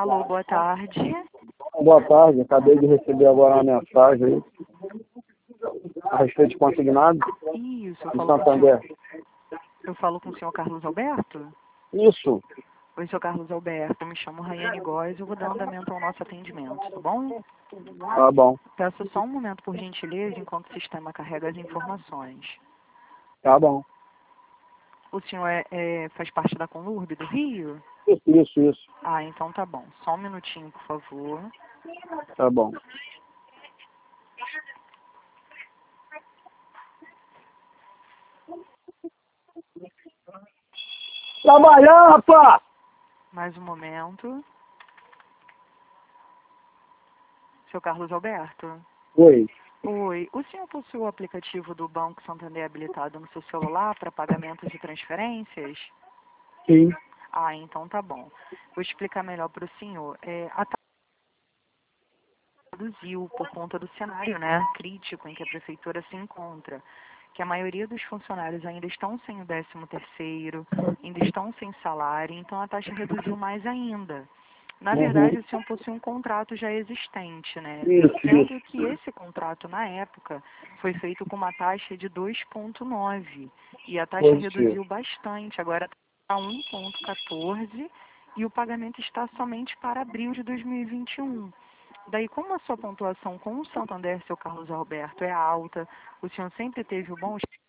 Alô, boa tarde. Boa tarde, acabei de receber agora uma mensagem aí a respeito de consignado Isso, de Santander. eu falo com o senhor Carlos Alberto? Isso, Oi, senhor Carlos Alberto, eu me chamo Rayane Góes, eu vou dar andamento ao nosso atendimento, tá bom? tá bom, Peço só um momento, por gentileza, enquanto o sistema carrega as informações. tá bom. O senhor faz parte da Conlurb do Rio? Isso, Ah, então tá bom. Só um minutinho, por favor. tá bom. Trabalhar, rapaz! Mais um momento. Seu Carlos Alberto? Oi, Oi, o senhor possui o aplicativo do Banco Santander habilitado no seu celular para pagamentos de transferências? sim, Ah, então tá bom. Vou explicar melhor para o senhor. A taxa reduziu por conta do cenário, né, crítico em que a prefeitura se encontra, que a maioria dos funcionários ainda estão sem o 13º, ainda estão sem salário, então a taxa reduziu mais ainda. Na verdade, o senhor possui um contrato já existente, né? Sendo que esse contrato, na época, foi feito com uma taxa de 2,9 e a taxa positivo. reduziu bastante, agora está 1,14 e o pagamento está somente para abril de 2021. Daí, como a sua pontuação com o Santander, seu Carlos Alberto, é alta, o senhor sempre teve o bom